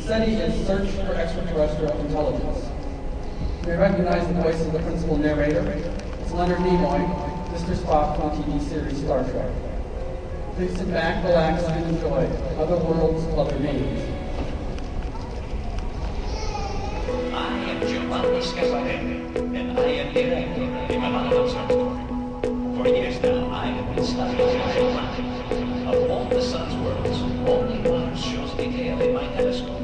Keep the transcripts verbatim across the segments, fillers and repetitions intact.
SETI is Search for Extraterrestrial Intelligence. You may recognize the voice of the principal narrator. It's Leonard Nimoy, Mister Spock from the T V series Star Trek. Please sit back, relax, and enjoy Other Worlds, Other Names. I am Giovanni Scaparelli, and I am director of the Milano Observatory. For years now, I have been studying the planet. Of all the sun's worlds, only Mars shows detail in my telescope.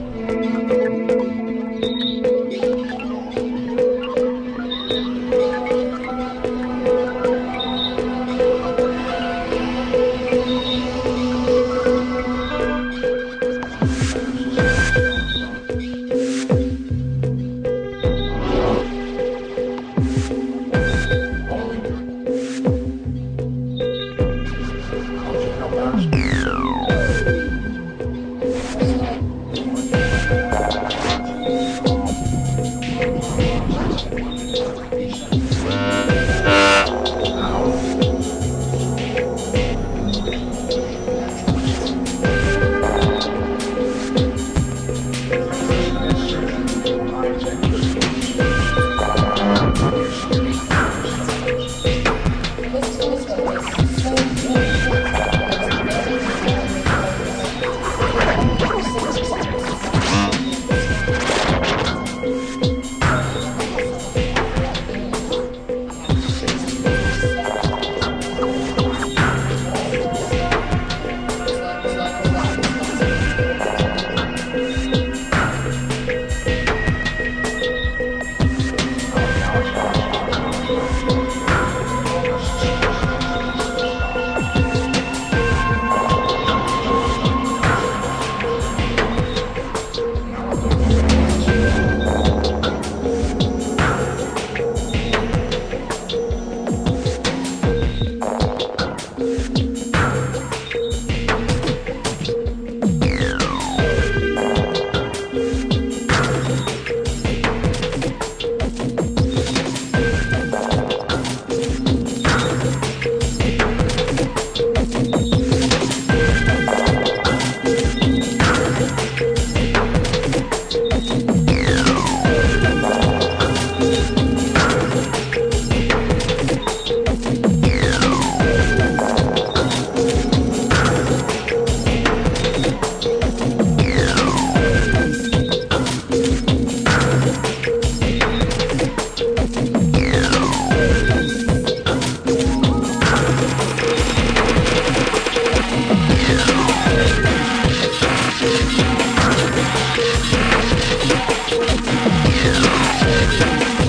Yeah.